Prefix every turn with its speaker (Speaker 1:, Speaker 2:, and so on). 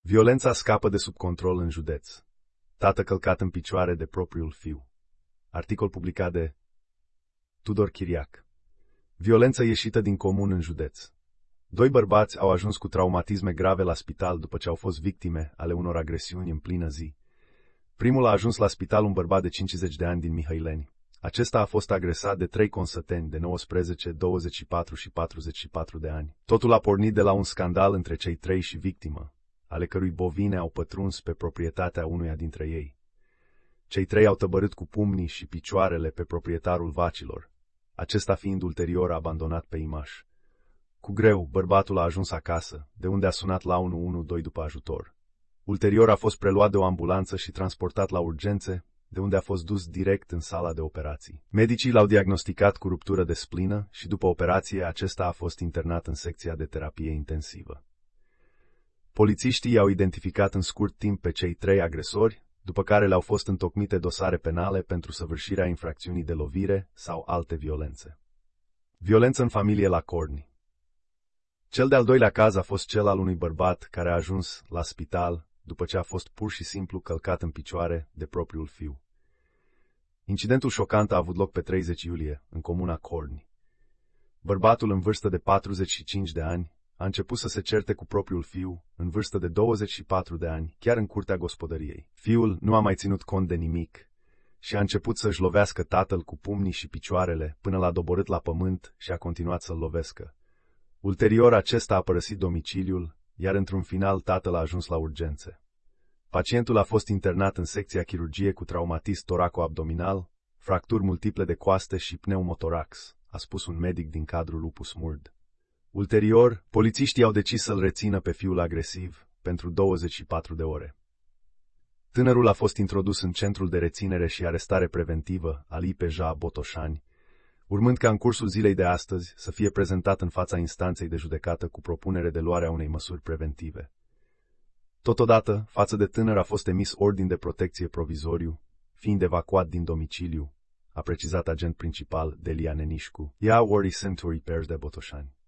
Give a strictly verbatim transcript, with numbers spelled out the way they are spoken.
Speaker 1: Violența scapă de sub control în județ. Tată călcat în picioare de propriul fiu. Articol publicat de Tudor Chiriac. Violență ieșită din comun în județ. Doi bărbați au ajuns cu traumatisme grave la spital după ce au fost victime ale unor agresiuni în plină zi. Primul a ajuns la spital un bărbat de cincizeci de ani din Mihăileni. Acesta a fost agresat de trei consăteni de nouăsprezece, douăzeci și patru și patruzeci și patru de ani. Totul a pornit de la un scandal între cei trei și victimă, ale cărui bovine au pătruns pe proprietatea unuia dintre ei. Cei trei au tăbărât cu pumnii și picioarele pe proprietarul vacilor, acesta fiind ulterior abandonat pe imaș. Cu greu, bărbatul a ajuns acasă, de unde a sunat la unu unu doi după ajutor. Ulterior a fost preluat de o ambulanță și transportat la urgențe, de unde a fost dus direct în sala de operații. Medicii l-au diagnosticat cu ruptură de splină și după operație acesta a fost internat în secția de terapie intensivă. Polițiștii i-au identificat în scurt timp pe cei trei agresori, după care le-au fost întocmite dosare penale pentru săvârșirea infracțiunii de lovire sau alte violențe. Violență în familie la Corni. Cel de-al doilea caz a fost cel al unui bărbat care a ajuns la spital după ce a fost pur și simplu călcat în picioare de propriul fiu. Incidentul șocant a avut loc pe treizeci iulie, în comuna Corni. Bărbatul în vârstă de patruzeci și cinci de ani a început să se certe cu propriul fiu, în vârstă de douăzeci și patru de ani, chiar în curtea gospodăriei. Fiul nu a mai ținut cont de nimic și a început să-și lovească tatăl cu pumnii și picioarele până l-a doborât la pământ și a continuat să-l lovescă. Ulterior, acesta a părăsit domiciliul, iar într-un final tatăl a ajuns la urgențe. Pacientul a fost internat în secția chirurgie cu traumatism toraco-abdominal, fracturi multiple de coaste și pneumotorax, a spus un medic din cadrul Lupus Murd. Ulterior, polițiștii au decis să-l rețină pe fiul agresiv pentru douăzeci și patru de ore. Tânărul a fost introdus în centrul de reținere și arestare preventivă al I P J A Botoșani, urmând ca în cursul zilei de astăzi să fie prezentat în fața instanței de judecată cu propunere de luarea unei măsuri preventive. Totodată, față de tânăr a fost emis ordin de protecție provizoriu, fiind evacuat din domiciliu, a precizat agent principal Delia Nenișcu, Ia Ori Century Repairs de Botoșani.